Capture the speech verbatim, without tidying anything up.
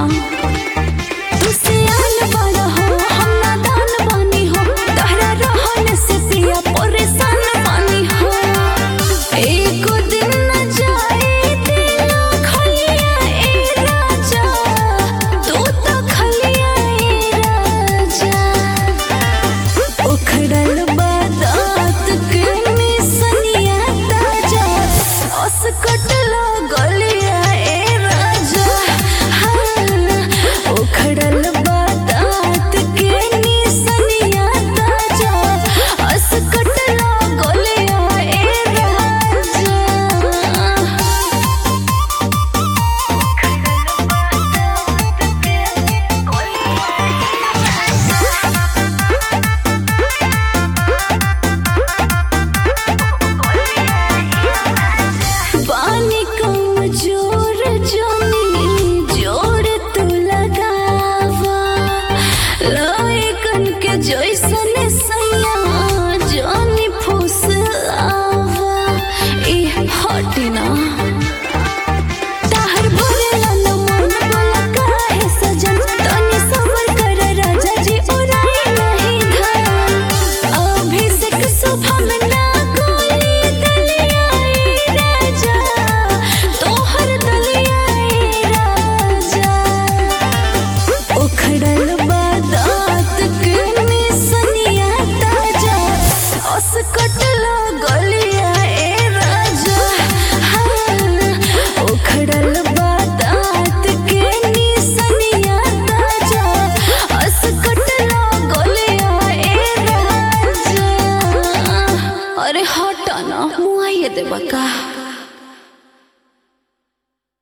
तू सियान बड़ा हो हम नादान बानी हो तहरा रहन से पिया परेशान बानी हो एको दिन न जाए दिलो खलिया ए राजा तू तो खलिया ए राजा उखड़ल बादात के निसनिया ताजा असकटला गलिया ए राजा हाँ उखड़ल बादात के निसनिया ताजा असकटला गलिया ए राजा पानी कम जोर जोनी जोर तू लगावा लइकन के जैसा